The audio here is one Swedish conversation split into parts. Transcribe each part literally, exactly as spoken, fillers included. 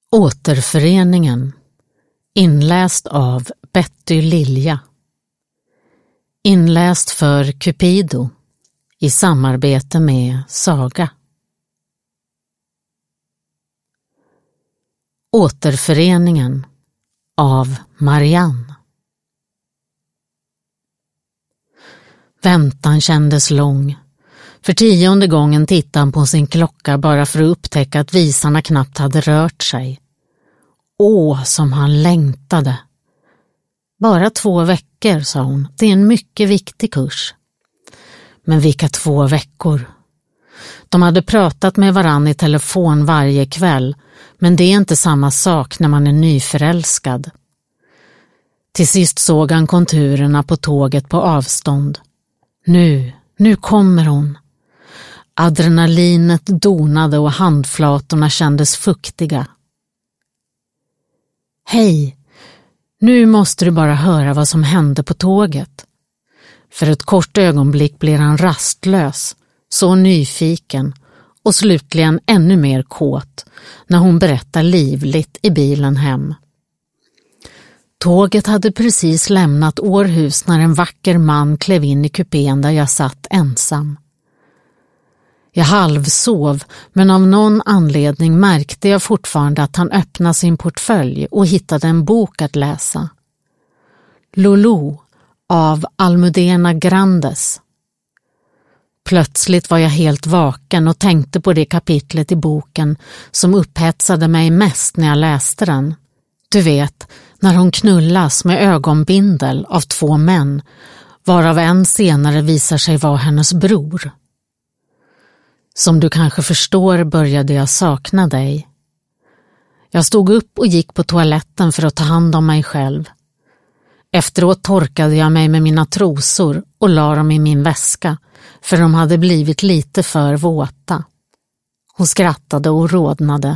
Återföreningen. Inläst av Betty Lilja. Inläst för Cupido i samarbete med Saga. Återföreningen av Marianne. Väntan kändes lång. För tionde gången tittade han på sin klocka bara för att upptäcka att visarna knappt hade rört sig. Åh, som han längtade. Bara två veckor, sa hon. Det är en mycket viktig kurs. Men vilka två veckor? De hade pratat med varann i telefon varje kväll, men det är inte samma sak när man är nyförälskad. Till sist såg han konturerna på tåget på avstånd. Nu, nu kommer hon. Adrenalinet donade och handflatorna kändes fuktiga. Hej, nu måste du bara höra vad som hände på tåget. För ett kort ögonblick blir han rastlös, så nyfiken och slutligen ännu mer kåt när hon berättar livligt i bilen hem. Tåget hade precis lämnat Århus när en vacker man klev in i kupén där jag satt ensam. Jag halvsov, men av någon anledning märkte jag fortfarande att han öppnade sin portfölj och hittade en bok att läsa. Lulu av Almudena Grandes. Plötsligt var jag helt vaken och tänkte på det kapitlet i boken som upphetsade mig mest när jag läste den. Du vet, när hon knullas med ögonbindel av två män, varav en senare visar sig vara hennes bror. Som du kanske förstår började jag sakna dig. Jag stod upp och gick på toaletten för att ta hand om mig själv. Efteråt torkade jag mig med mina trosor och la dem i min väska, för de hade blivit lite för våta. Hon skrattade och rodnade.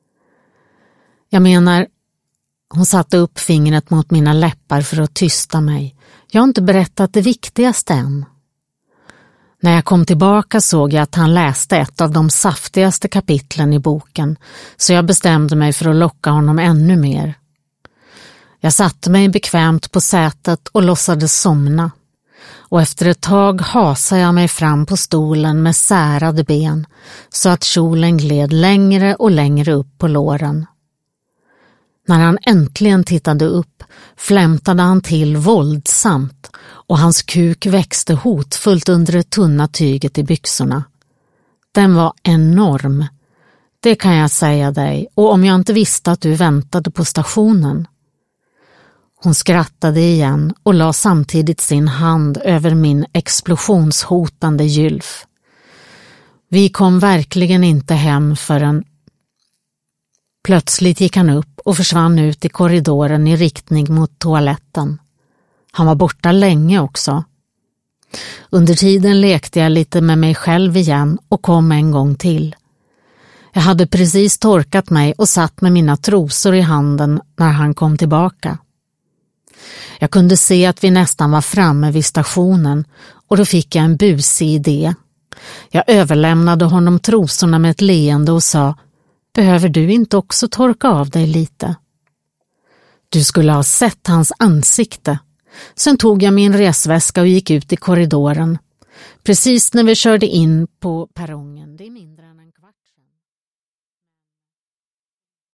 Jag menar, hon satte upp fingret mot mina läppar för att tysta mig. Jag har inte berättat det viktigaste än. När jag kom tillbaka såg jag att han läste ett av de saftigaste kapitlen i boken, så jag bestämde mig för att locka honom ännu mer. Jag satte mig bekvämt på sätet och låtsades somna, och efter ett tag hasade jag mig fram på stolen med särade ben så att kjolen gled längre och längre upp på låren. När han äntligen tittade upp flämtade han till våldsamt och hans kuk växte hotfullt under det tunna tyget i byxorna. Den var enorm, det kan jag säga dig, och om jag inte visste att du väntade på stationen. Hon skrattade igen och la samtidigt sin hand över min explosionshotande gylf. Vi kom verkligen inte hem förrän... Plötsligt gick han upp och försvann ut i korridoren i riktning mot toaletten. Han var borta länge också. Under tiden lekte jag lite med mig själv igen och kom en gång till. Jag hade precis torkat mig och satt med mina trosor i handen när han kom tillbaka. Jag kunde se att vi nästan var framme vid stationen och då fick jag en busig idé. Jag överlämnade honom trosorna med ett leende och sa: behöver du inte också torka av dig lite? Du skulle ha sett hans ansikte. Sen tog jag min resväska och gick ut i korridoren. Precis när vi körde in på perrongen. Det är min